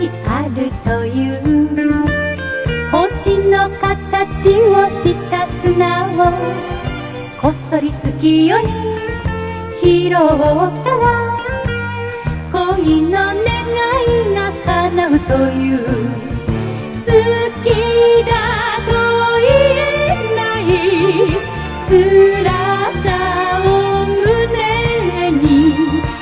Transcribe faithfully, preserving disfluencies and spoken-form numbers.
あるという星の形をした砂をこっそり月夜に拾ったら恋の願いが叶うという好き